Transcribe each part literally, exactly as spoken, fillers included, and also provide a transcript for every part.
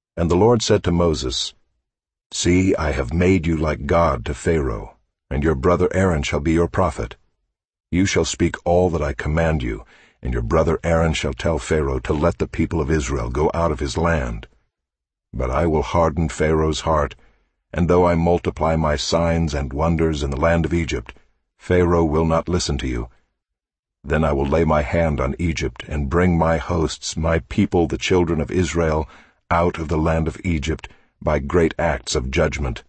And the Lord said to Moses, See, I have made you like God to Pharaoh, and your brother Aaron shall be your prophet. You shall speak all that I command you, and your brother Aaron shall tell Pharaoh to let the people of Israel go out of his land. But I will harden Pharaoh's heart, and though I multiply my signs and wonders in the land of Egypt, Pharaoh will not listen to you. Then I will lay my hand on Egypt, and bring my hosts, my people, the children of Israel, out of the land of Egypt by great acts of judgment.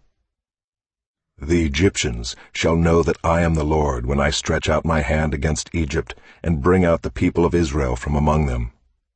The Egyptians shall know that I am the Lord when I stretch out my hand against Egypt and bring out the people of Israel from among them.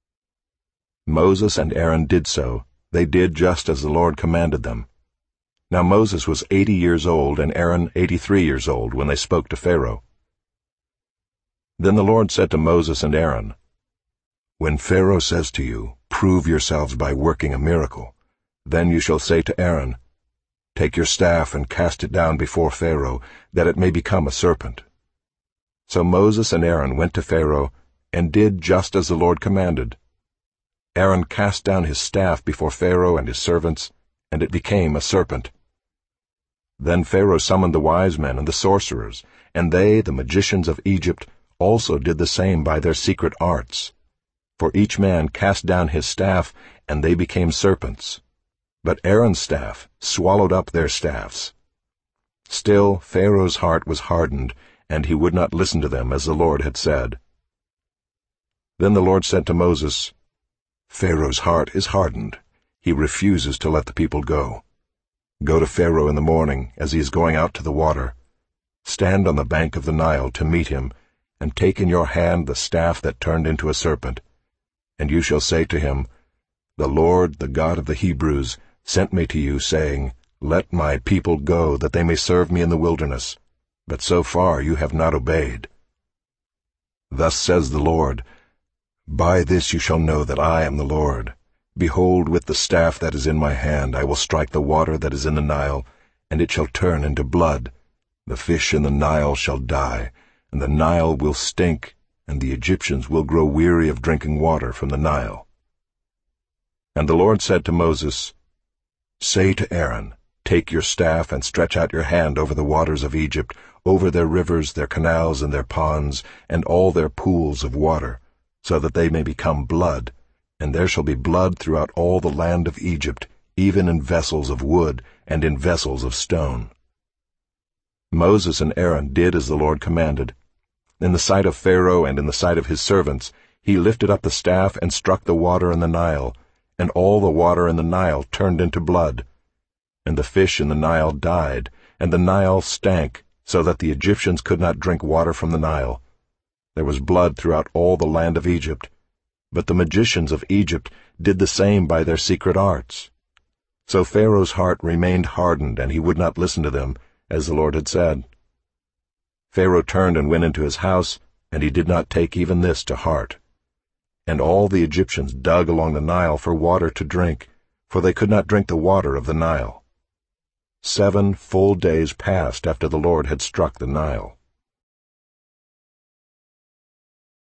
Moses and Aaron did so. They did just as the Lord commanded them. Now Moses was eighty years old and Aaron eighty-three years old when they spoke to Pharaoh. Then the Lord said to Moses and Aaron, When Pharaoh says to you, Prove yourselves by working a miracle, then you shall say to Aaron, Take your staff and cast it down before Pharaoh, that it may become a serpent. So Moses and Aaron went to Pharaoh, and did just as the Lord commanded. Aaron cast down his staff before Pharaoh and his servants, and it became a serpent. Then Pharaoh summoned the wise men and the sorcerers, and they, the magicians of Egypt, also did the same by their secret arts. For each man cast down his staff, and they became serpents. But Aaron's staff swallowed up their staffs. Still Pharaoh's heart was hardened, and he would not listen to them as the Lord had said. Then the Lord said to Moses, Pharaoh's heart is hardened. He refuses to let the people go. Go to Pharaoh in the morning as he is going out to the water. Stand on the bank of the Nile to meet him, and take in your hand the staff that turned into a serpent. And you shall say to him, The Lord, the God of the Hebrews, sent me to you, saying, Let my people go, that they may serve me in the wilderness. But so far you have not obeyed. Thus says the Lord, By this you shall know that I am the Lord. Behold, with the staff that is in my hand I will strike the water that is in the Nile, and it shall turn into blood. The fish in the Nile shall die, and the Nile will stink, and the Egyptians will grow weary of drinking water from the Nile. And the Lord said to Moses, Say to Aaron, Take your staff and stretch out your hand over the waters of Egypt, over their rivers, their canals, and their ponds, and all their pools of water, so that they may become blood, and there shall be blood throughout all the land of Egypt, even in vessels of wood and in vessels of stone. Moses and Aaron did as the Lord commanded. In the sight of Pharaoh and in the sight of his servants, he lifted up the staff and struck the water in the Nile, and all the water in the Nile turned into blood. And the fish in the Nile died, and the Nile stank, so that the Egyptians could not drink water from the Nile. There was blood throughout all the land of Egypt. But the magicians of Egypt did the same by their secret arts. So Pharaoh's heart remained hardened, and he would not listen to them, as the Lord had said. Pharaoh turned and went into his house, and he did not take even this to heart. And all the Egyptians dug along the Nile for water to drink, for they could not drink the water of the Nile. Seven full days passed after the Lord had struck the Nile.